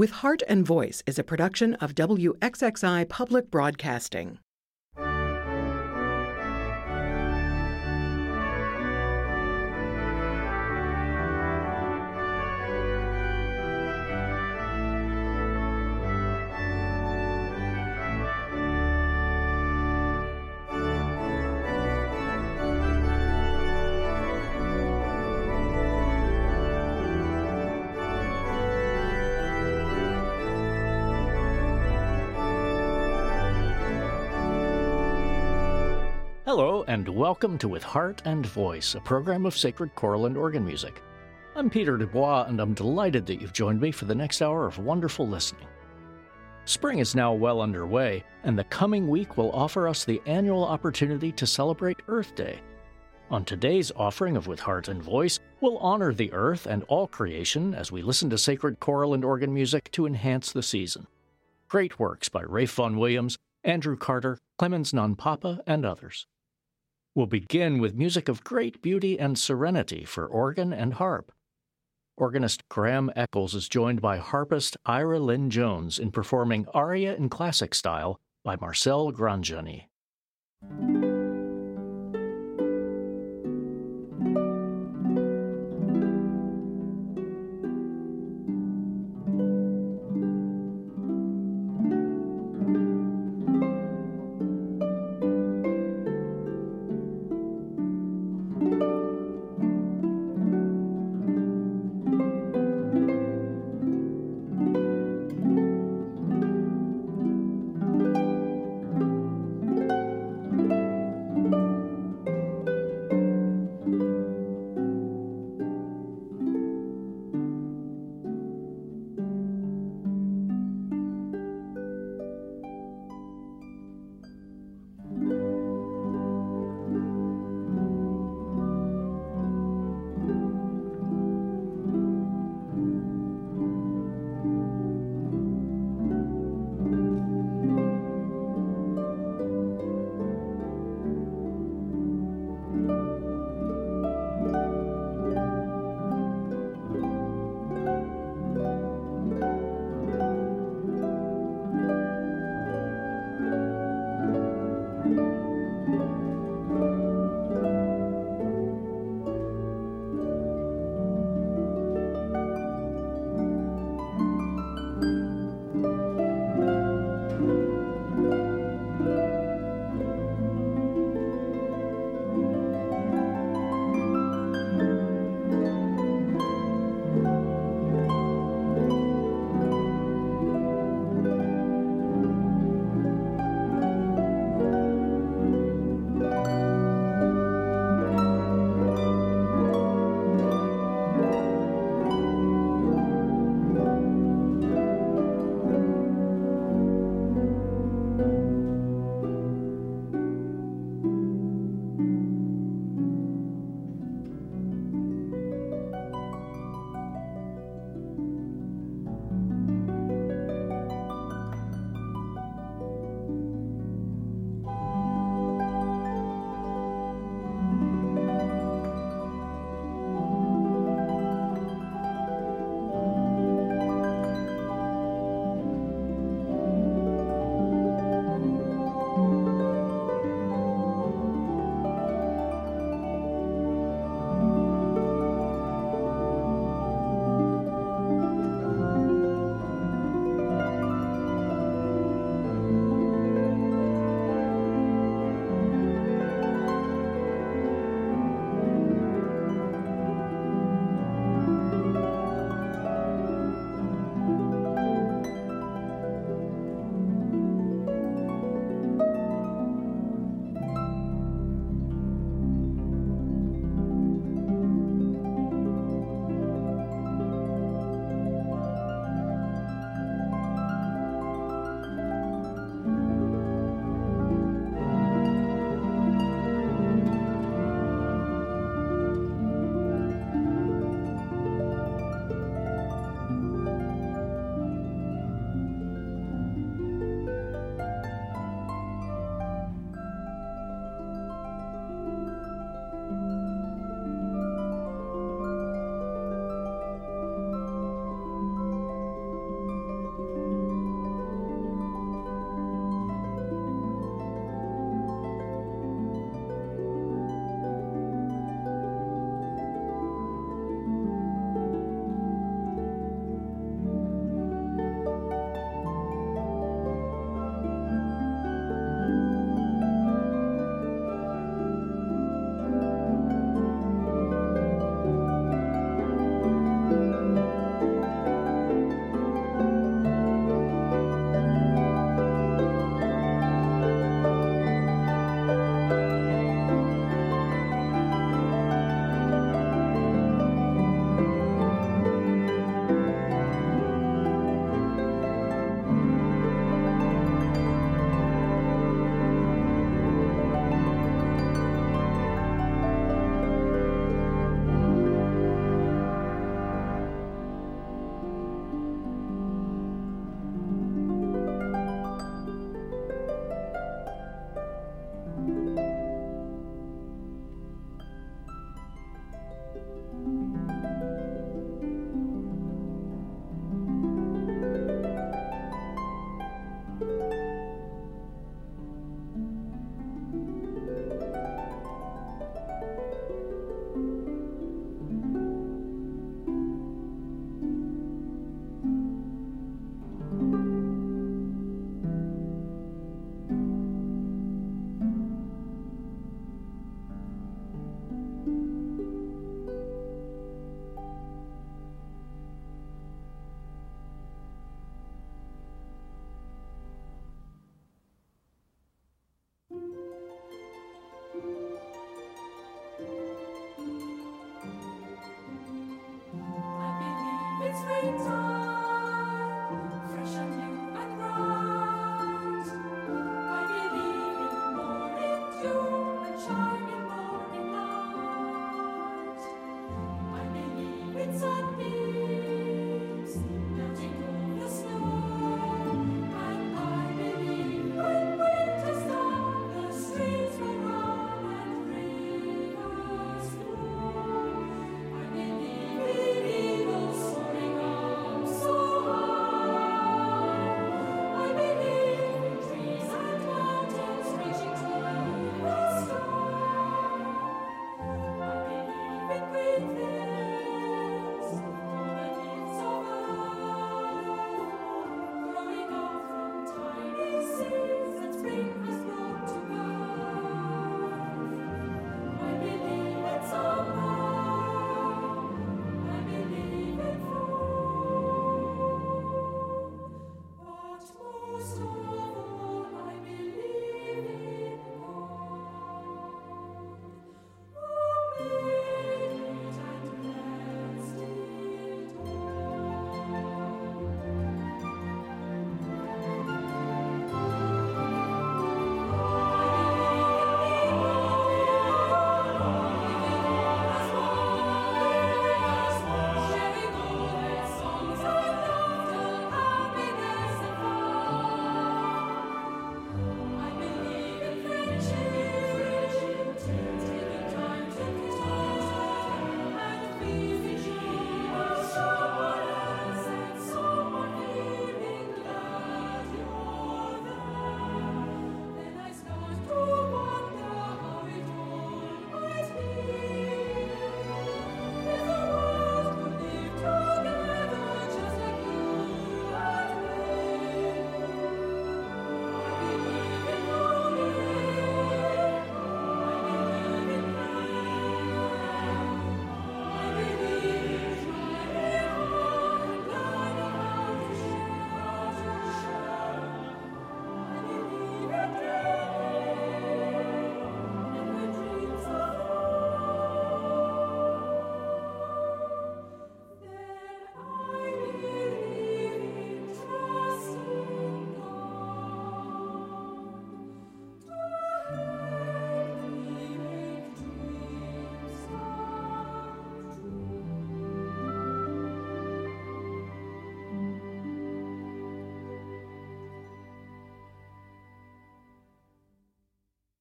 With Heart and Voice is a production of WXXI Public Broadcasting. Hello, and welcome to With Heart and Voice, a program of sacred choral and organ music. I'm Peter Dubois, and I'm delighted that you've joined me for the next hour of wonderful listening. Spring is now well underway, and the coming week will offer us the annual opportunity to celebrate Earth Day. On today's offering of With Heart and Voice, we'll honor the earth and all creation as we listen to sacred choral and organ music to enhance the season. Great works by Ralph Vaughan Williams, Andrew Carter, Clemens Nonpapa, and others. We'll begin with music of great beauty and serenity for organ and harp. Organist Graham Eccles is joined by harpist Ira Lynn Jones in performing Aria in Classic Style by Marcel Grangiani.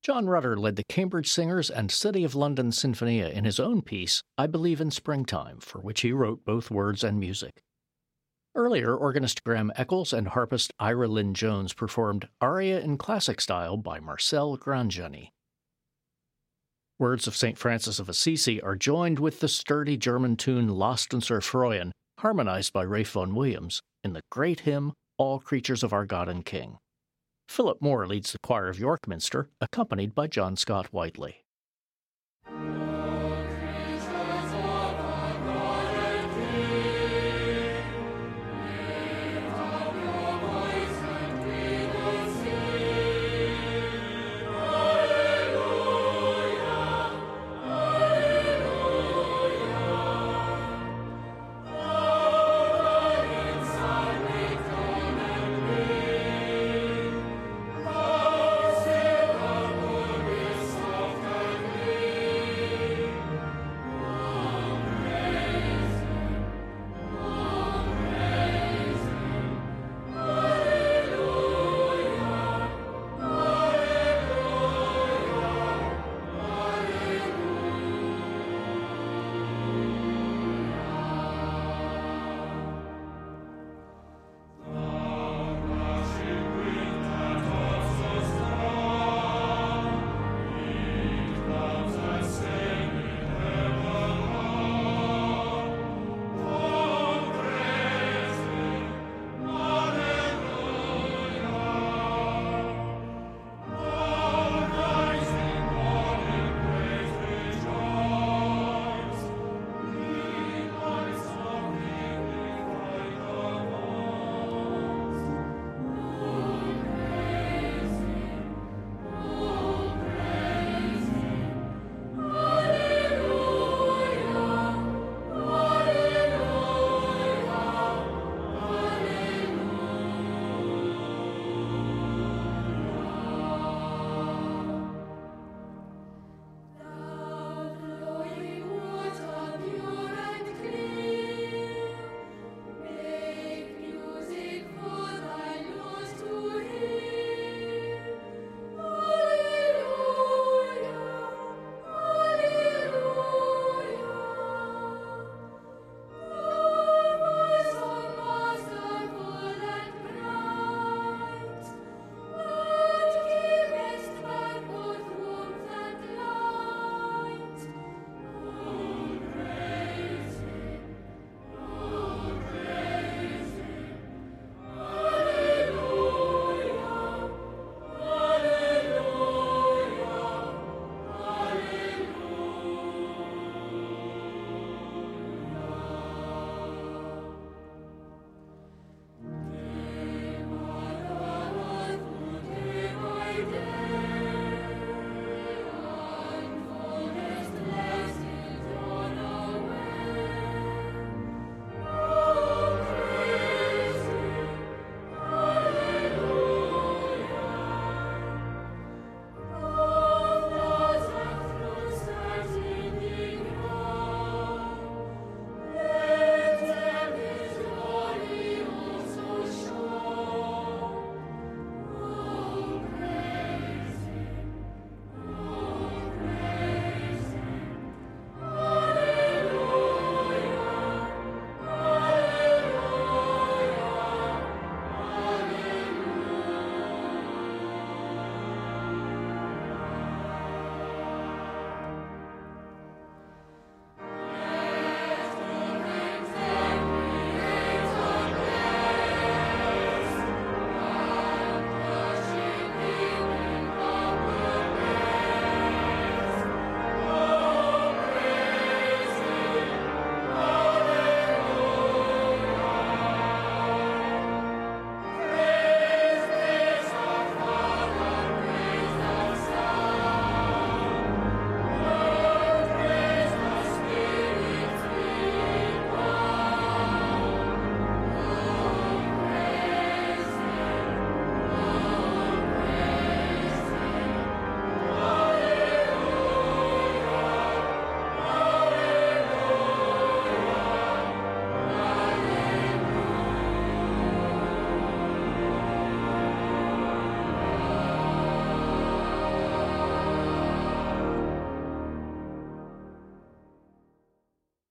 John Rutter led the Cambridge Singers and City of London Sinfonia in his own piece, I Believe in Springtime, for which he wrote both words and music. Earlier, organist Graham Eccles and harpist Ira Lynn Jones performed Aria in Classic Style by Marcel Grangiani. Words of St. Francis of Assisi are joined with the sturdy German tune Lost und Zerfreuen, harmonized by Ralph Vaughan Williams, in the great hymn All Creatures of Our God and King. Philip Moore leads the choir of York Minster, accompanied by John Scott Whiteley.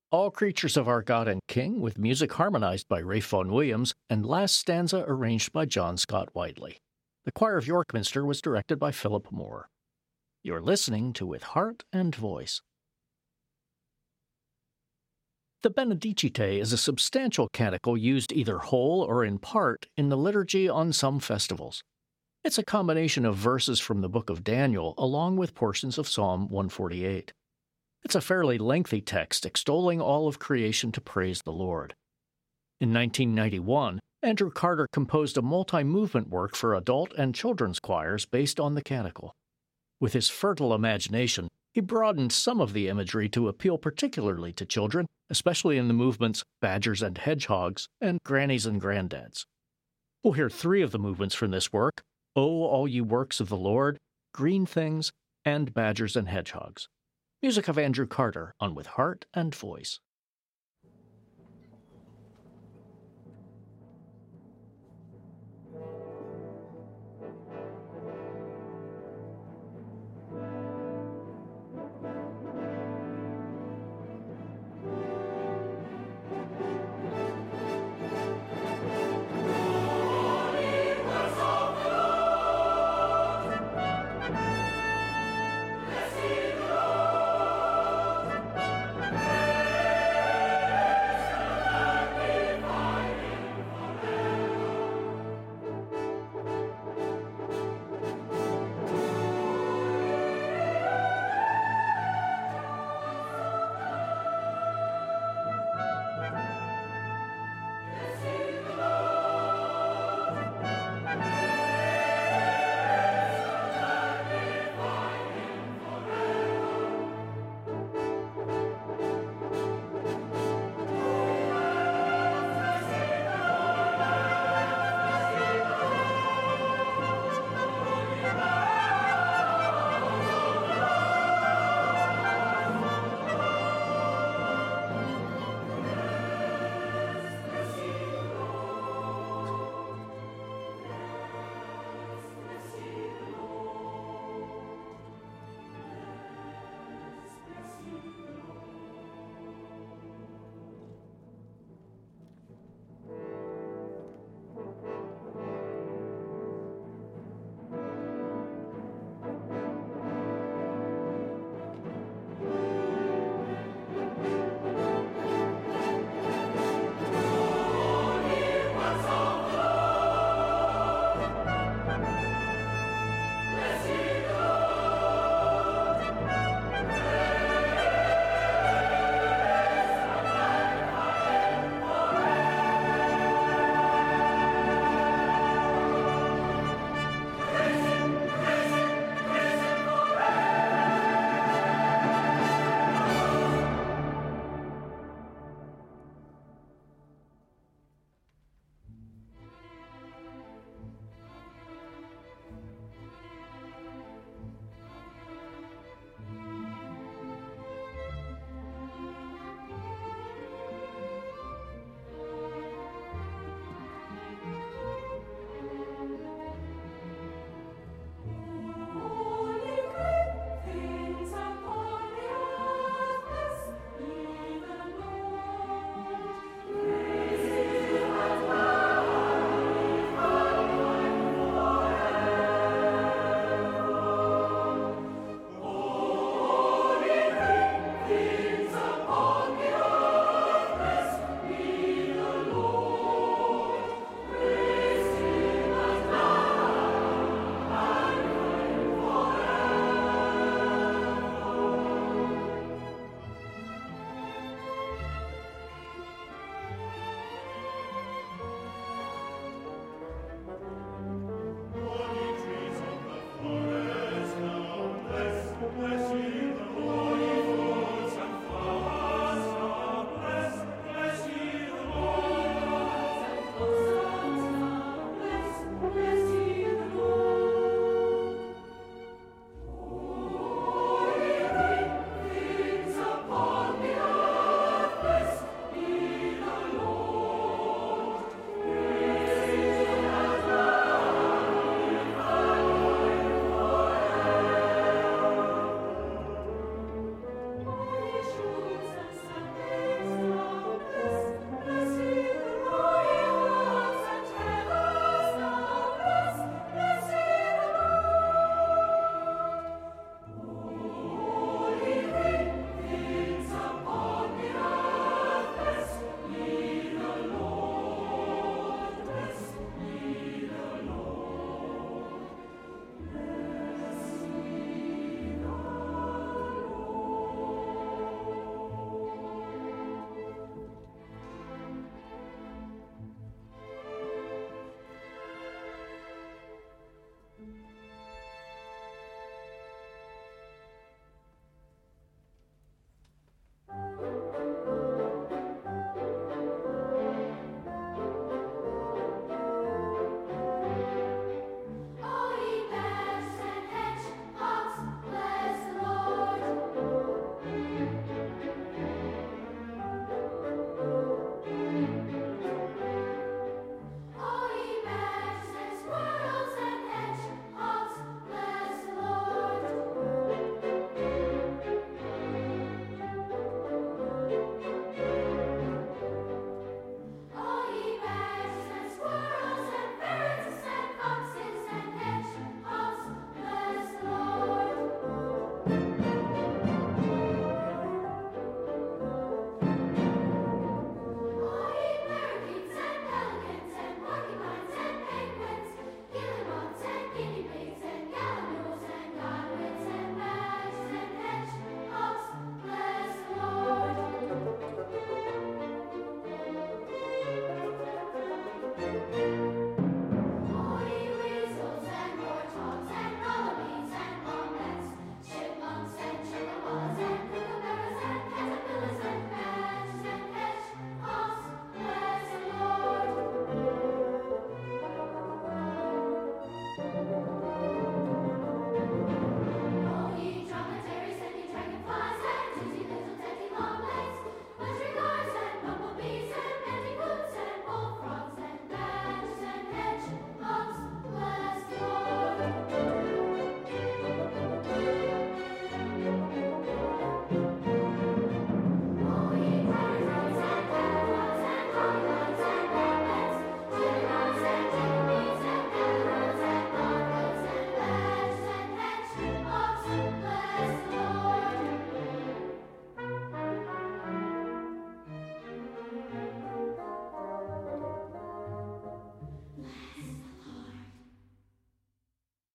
All Creatures of Our God and King, with music harmonized by Ralph Vaughan Williams, and last stanza arranged by John Scott Whiteley. The choir of York Minster was directed by Philip Moore. You're listening to With Heart and Voice. The Benedicite is a substantial canticle used either whole or in part in the liturgy on some festivals. It's a combination of verses from the book of Daniel along with portions of Psalm 148. It's a fairly lengthy text extolling all of creation to praise the Lord. In 1991, Andrew Carter composed a multi-movement work for adult and children's choirs based on the canticle. With his fertile imagination, he broadened some of the imagery to appeal particularly to children, especially in the movements Badgers and Hedgehogs and Grannies and Granddads. We'll hear 3 of the movements from this work: O All Ye Works of the Lord, Green Things, and Badgers and Hedgehogs. Music of Andrew Carter on With Heart and Voice.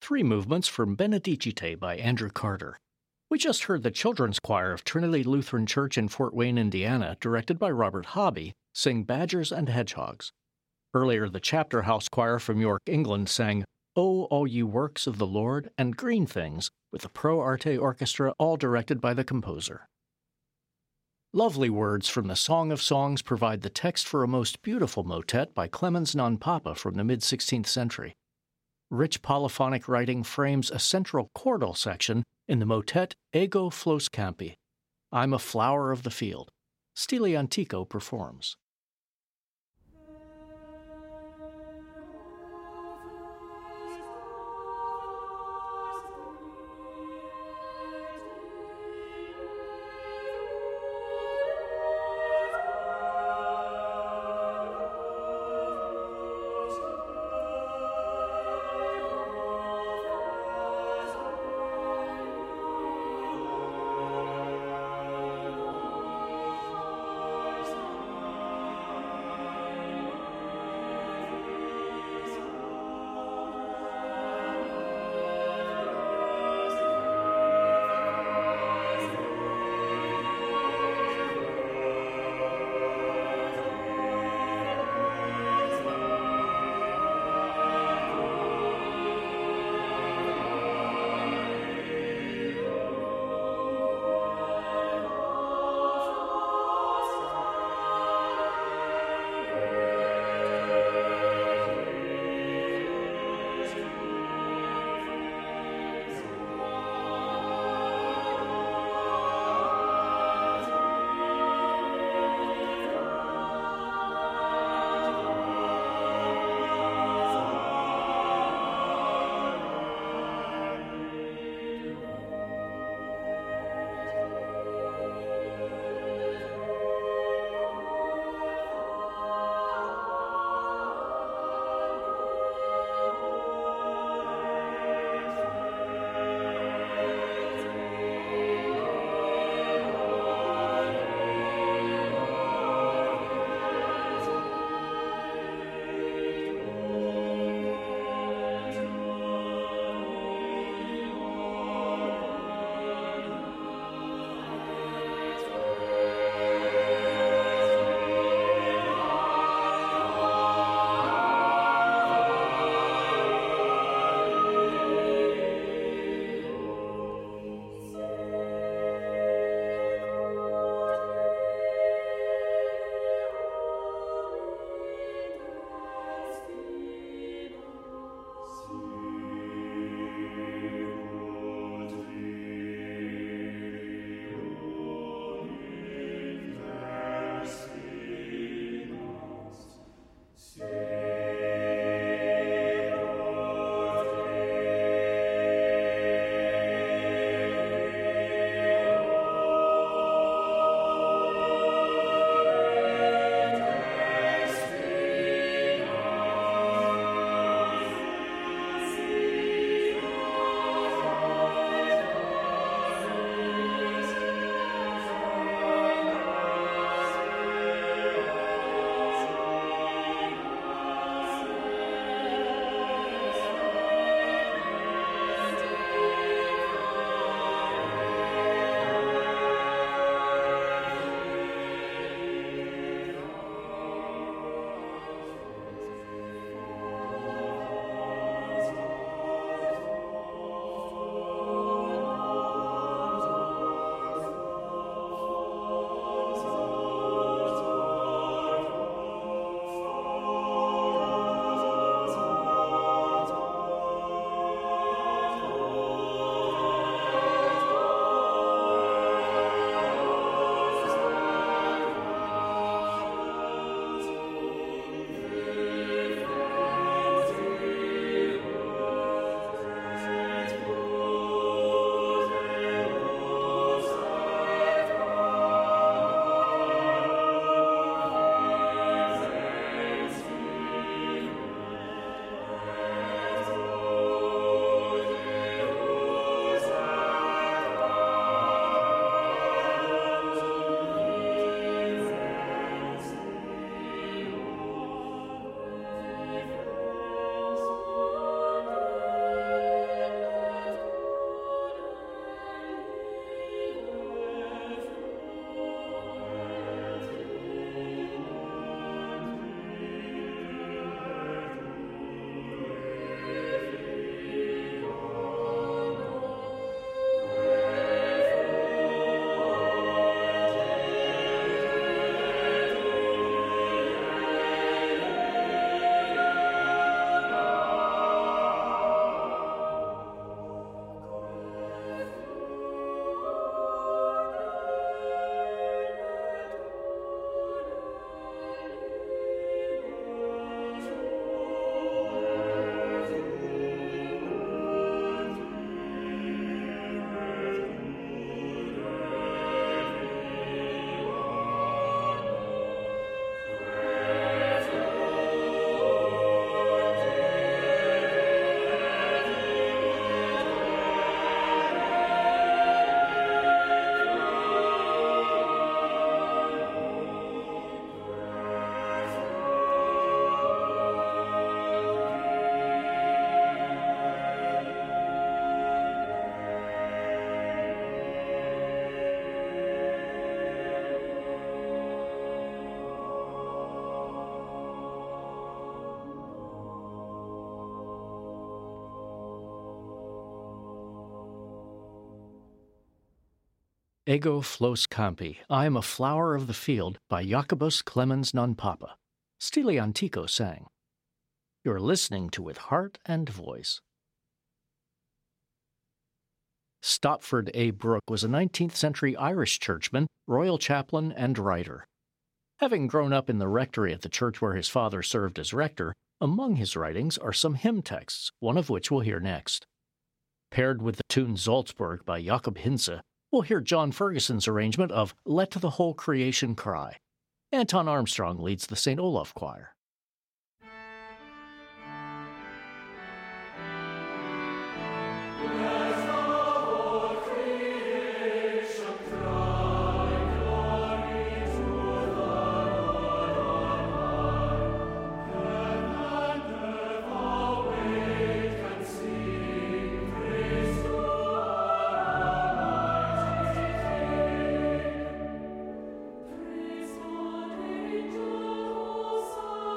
three movements from Benedicite by Andrew Carter. We just heard the children's choir of Trinity Lutheran Church in Fort Wayne, Indiana, directed by Robert Hobby, sing Badgers and Hedgehogs. Earlier, the Chapter House Choir from York, England, sang "O All Ye Works of the Lord" and "Green Things," with the Pro Arte Orchestra, all directed by the composer. Lovely words from the Song of Songs provide the text for a most beautiful motet by Clemens non Papa from the mid-16th century. Rich polyphonic writing frames a central chordal section in the motet Ego Flos Campi, I'm a Flower of the Field. Stile Antico performs. Ego flos campi, I am a flower of the field, by Jacobus Clemens non Papa. Stile Antico sang. You're listening to With Heart and Voice. Stopford A. Brooke was a 19th century Irish churchman, royal chaplain, and writer. Having grown up in the rectory at the church where his father served as rector, among his writings are some hymn texts, one of which we'll hear next. Paired with the tune Salzburg by Jakob Hinze, we'll hear John Ferguson's arrangement of Let the Whole Creation Cry. Anton Armstrong leads the St. Olaf Choir. Praise God, angels.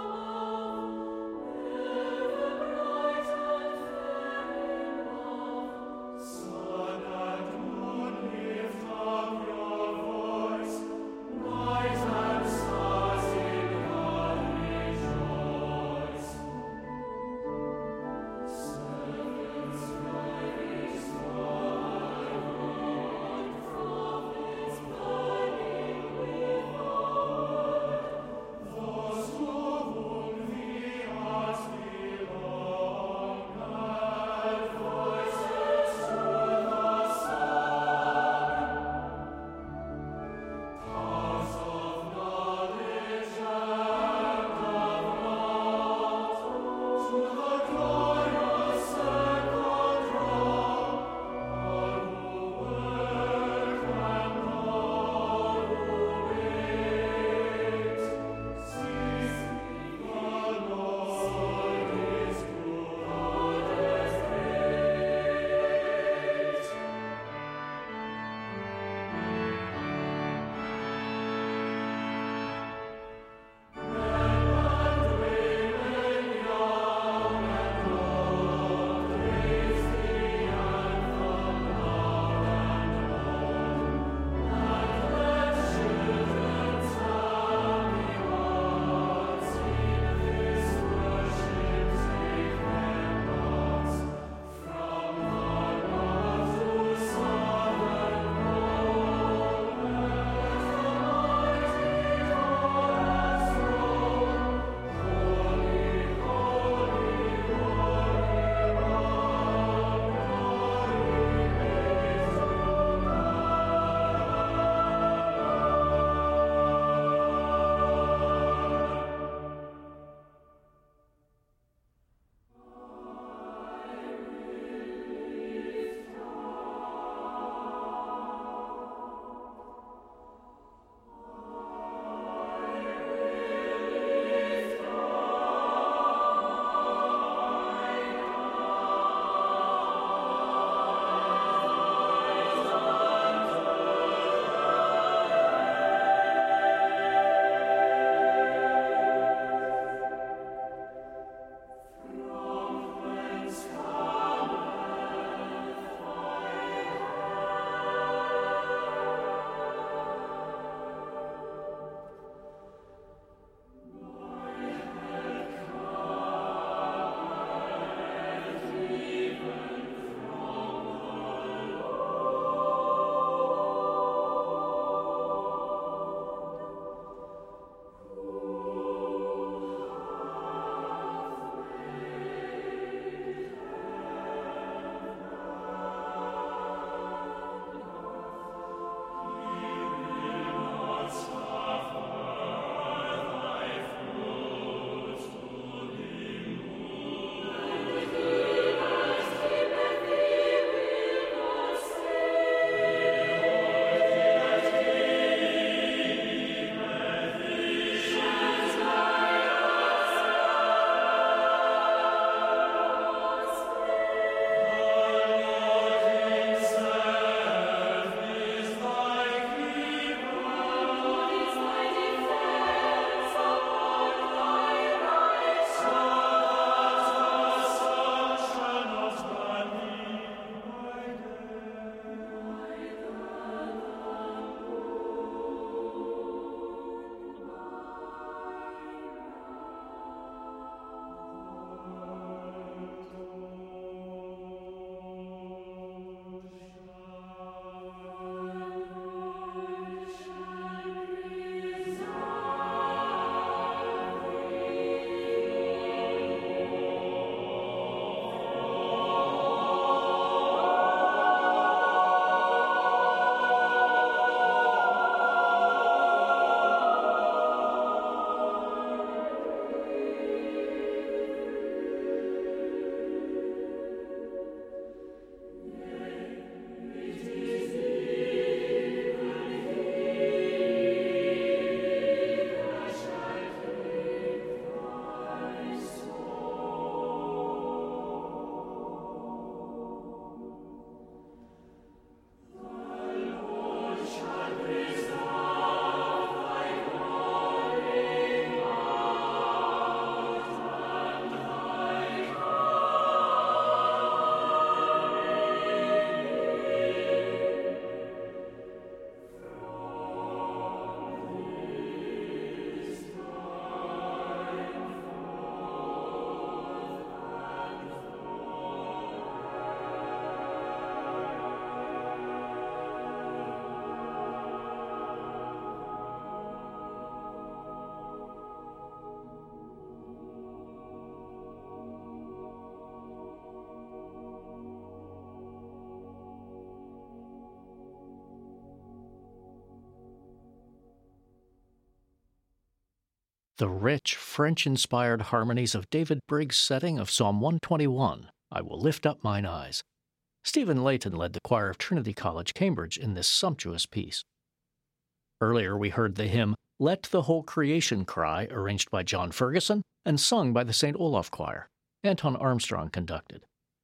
The rich, French-inspired harmonies of David Briggs' setting of Psalm 121, I Will Lift Up Mine Eyes. Stephen Layton led the choir of Trinity College, Cambridge in this sumptuous piece. Earlier we heard the hymn, Let the Whole Creation Cry, arranged by John Ferguson and sung by the St. Olaf Choir. Anton Armstrong conducted.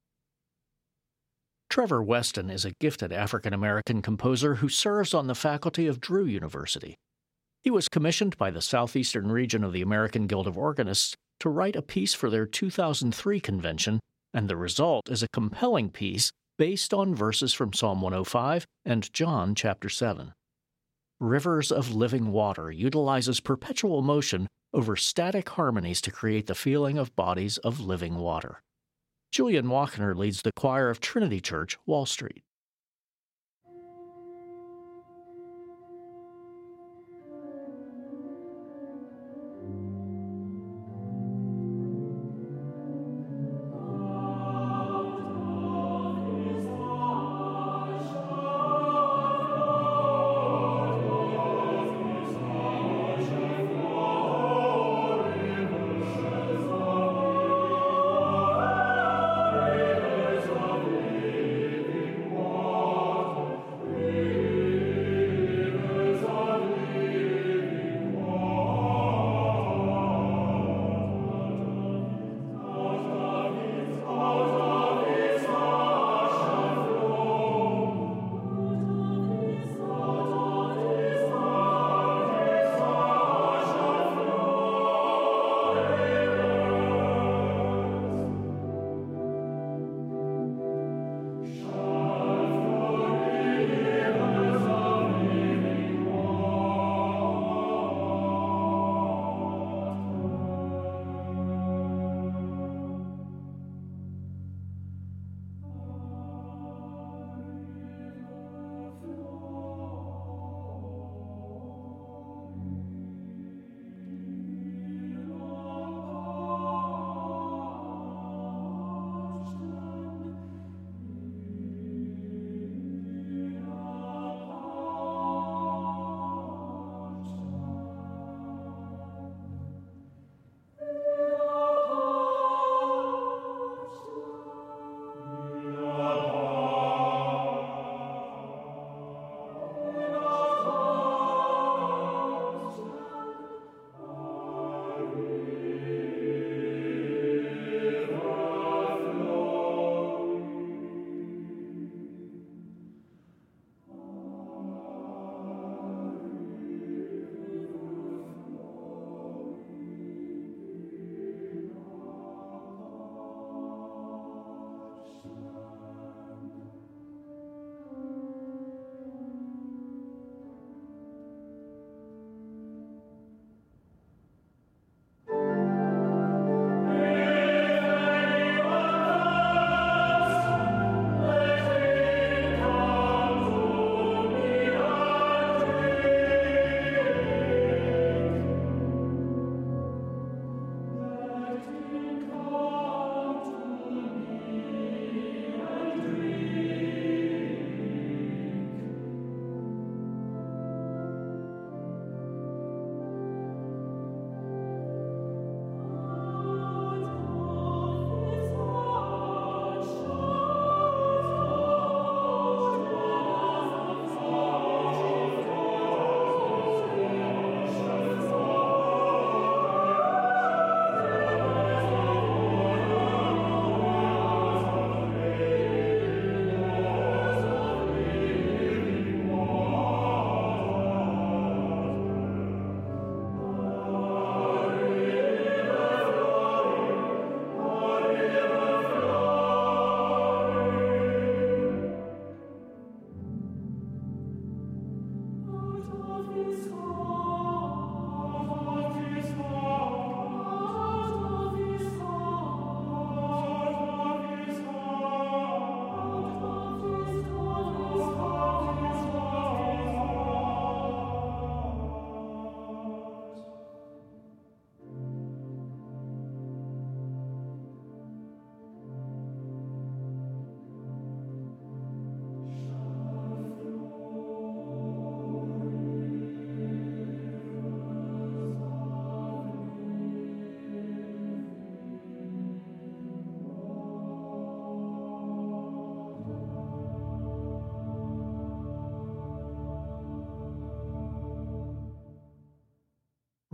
Trevor Weston is a gifted African-American composer who serves on the faculty of Drew University. He was commissioned by the Southeastern region of the American Guild of Organists to write a piece for their 2003 convention, and the result is a compelling piece based on verses from Psalm 105 and John chapter 7. Rivers of Living Water utilizes perpetual motion over static harmonies to create the feeling of bodies of living water. Julian Wachner leads the choir of Trinity Church, Wall Street.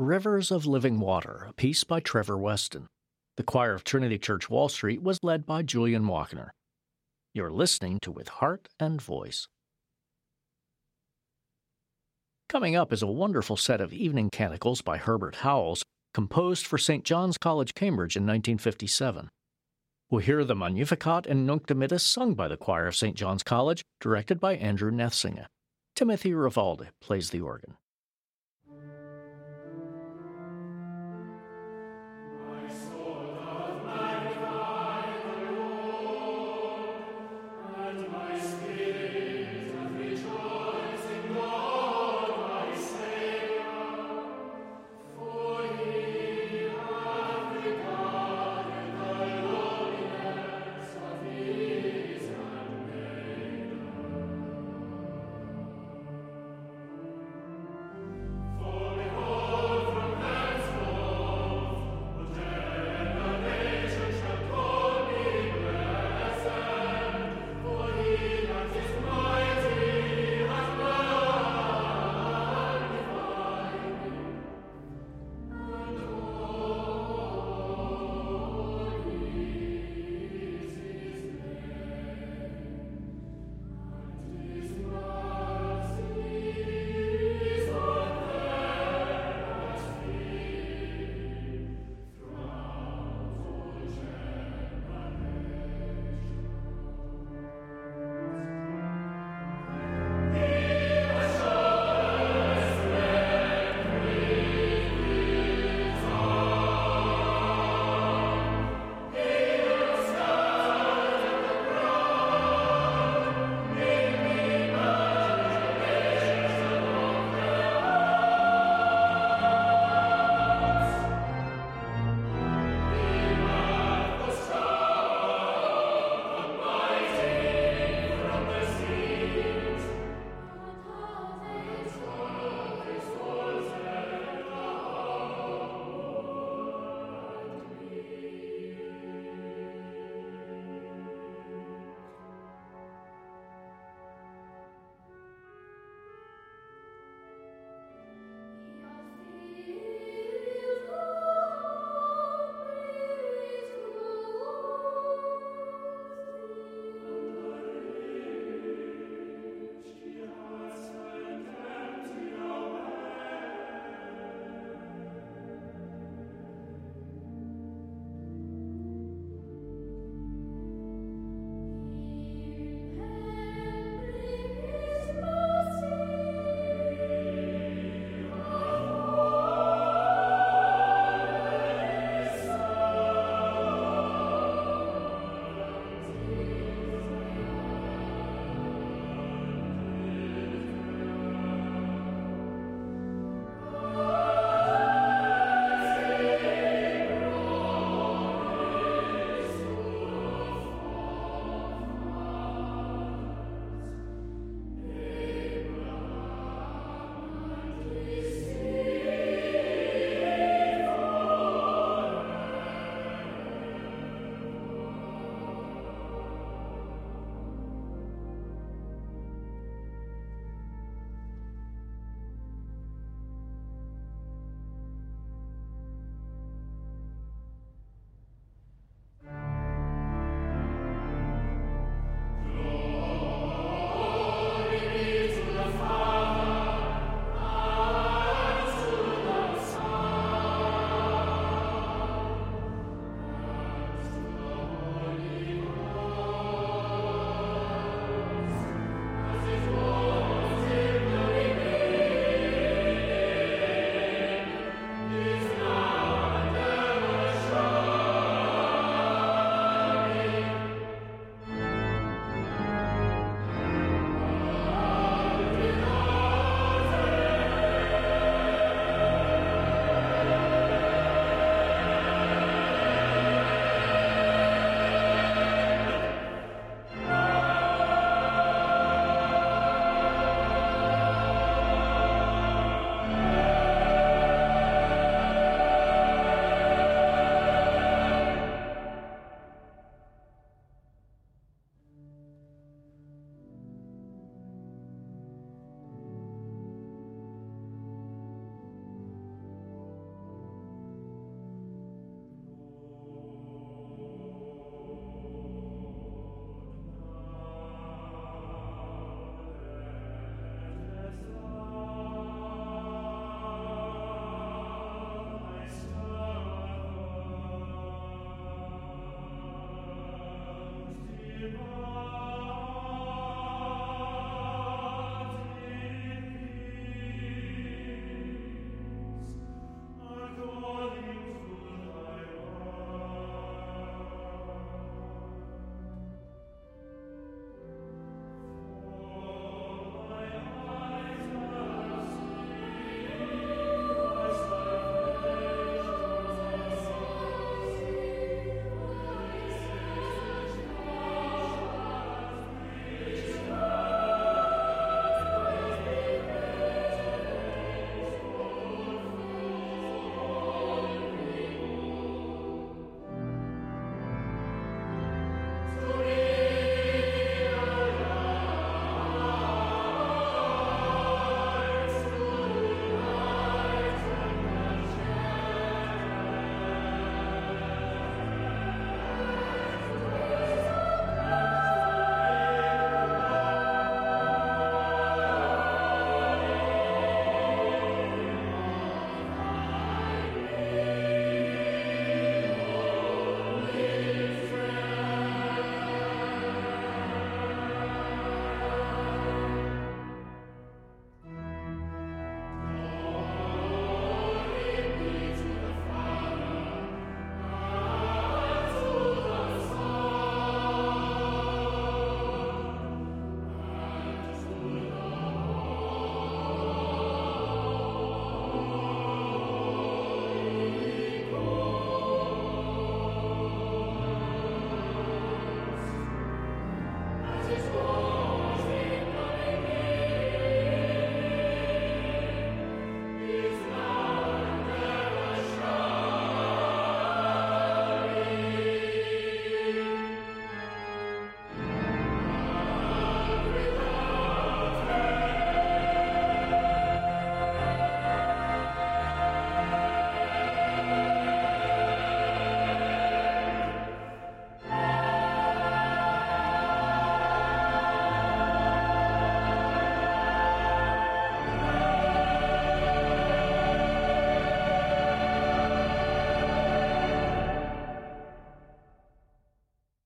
Rivers of Living Water, a piece by Trevor Weston. The choir of Trinity Church Wall Street was led by Julian Wachner. You're listening to With Heart and Voice. Coming up is a wonderful set of evening canticles by Herbert Howells, composed for St. John's College, Cambridge in 1957. We'll hear the Magnificat and Nunc Dimittis sung by the choir of St. John's College, directed by Andrew Nethsinga. Timothy Rivaldi plays the organ.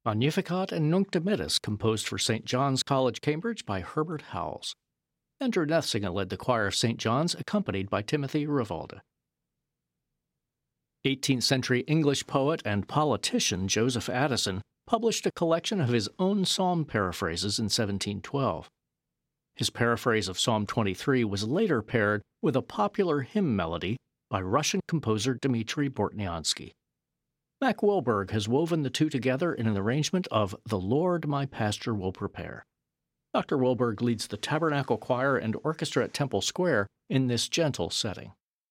Magnificat and Nunc Dimittis, composed for St. John's College, Cambridge by Herbert Howells. Andrew Nethsinger led the choir of St. John's, accompanied by Timothy Rivalda. 18th century English poet and politician Joseph Addison published a collection of his own psalm paraphrases in 1712. His paraphrase of Psalm 23 was later paired with a popular hymn melody by Russian composer Dmitri Bortniansky. Mack Wilberg has woven the two together in an arrangement of The Lord My Pasture Will Prepare. Dr. Wilberg leads the Tabernacle Choir and Orchestra at Temple Square in this gentle setting.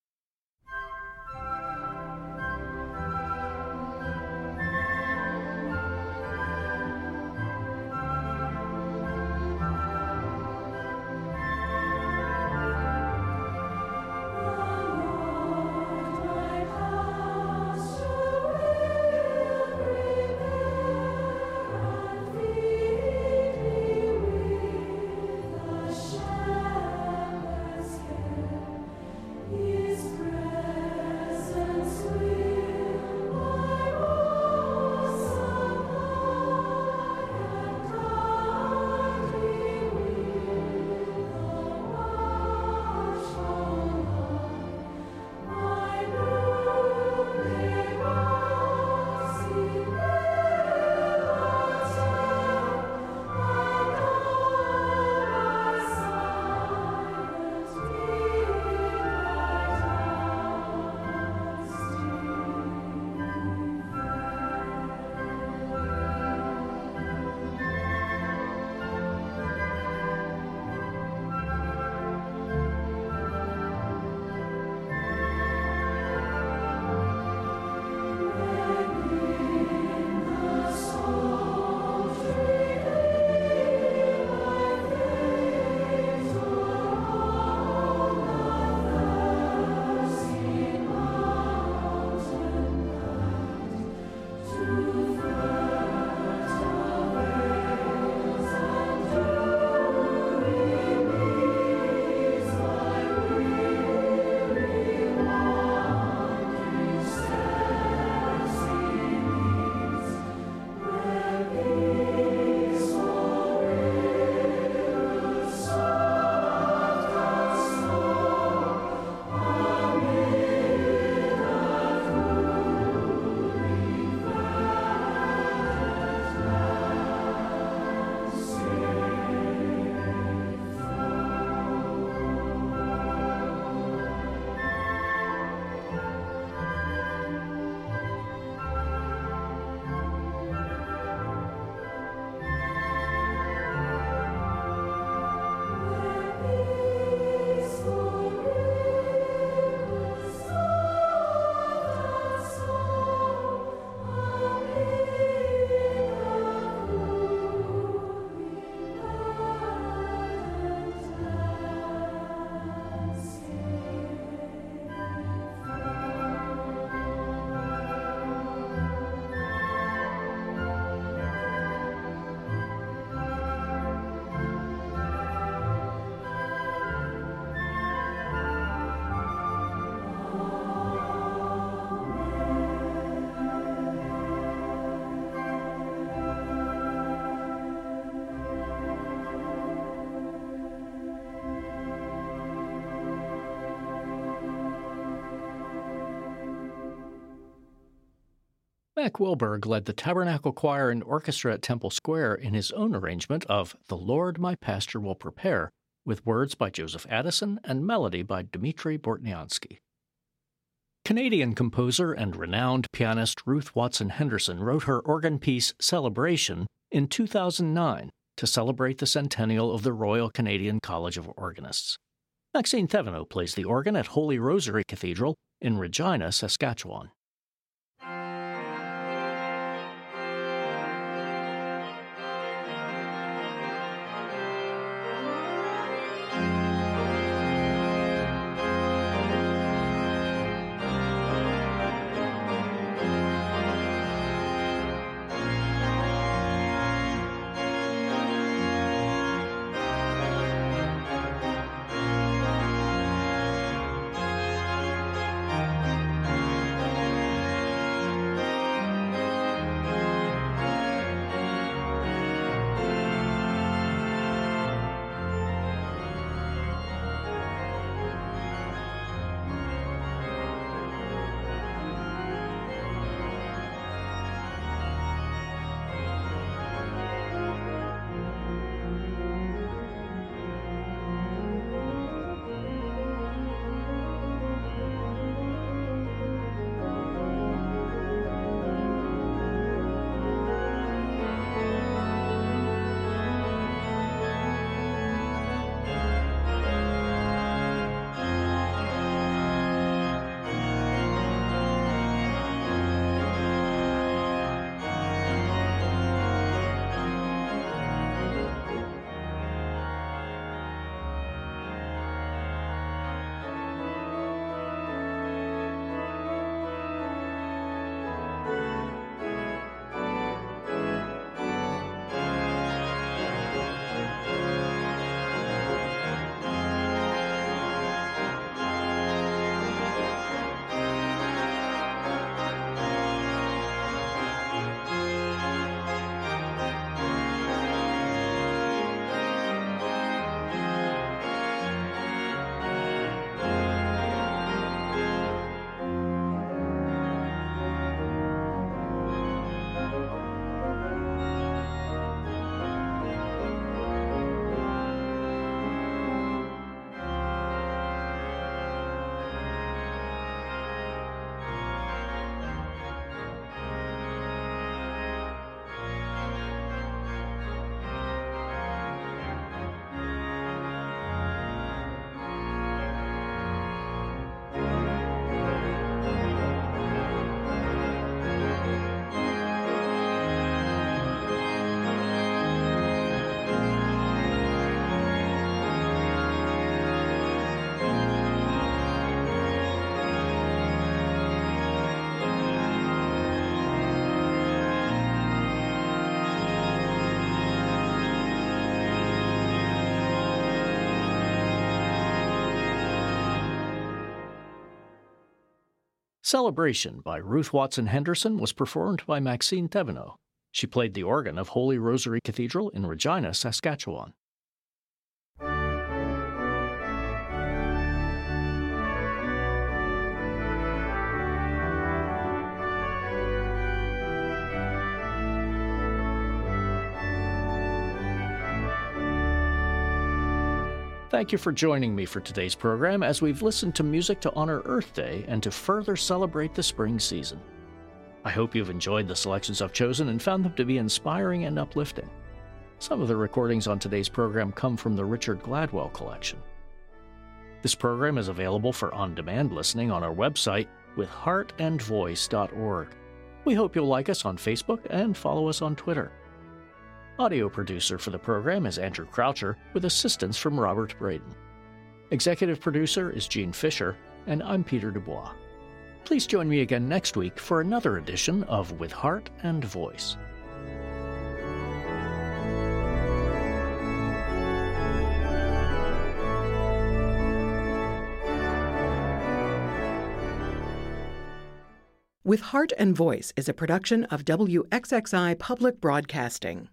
Mack Wilberg led the Tabernacle Choir and Orchestra at Temple Square in his own arrangement of The Lord My Pasture Will Prepare, with words by Joseph Addison and melody by Dmitri Bortniansky. Canadian composer and renowned pianist Ruth Watson Henderson wrote her organ piece Celebration in 2009 to celebrate the centennial of the Royal Canadian College of Organists. Maxine Thevenot plays the organ at Holy Rosary Cathedral in Regina, Saskatchewan. Celebration by Ruth Watson Henderson was performed by Maxine Thévenot. She played the organ of Holy Rosary Cathedral in Regina, Saskatchewan. Thank you for joining me for today's program as we've listened to music to honor Earth Day and to further celebrate the spring season. I hope you've enjoyed the selections I've chosen and found them to be inspiring and uplifting. Some of the recordings on today's program come from the Richard Gladwell collection. This program is available for on-demand listening on our website, withheartandvoice.org. We hope you'll like us on Facebook and follow us on Twitter. Audio producer for the program is Andrew Croucher, with assistance from Robert Braden. Executive producer is Gene Fisher, and I'm Peter Dubois. Please join me again next week for another edition of With Heart and Voice. With Heart and Voice is a production of WXXI Public Broadcasting.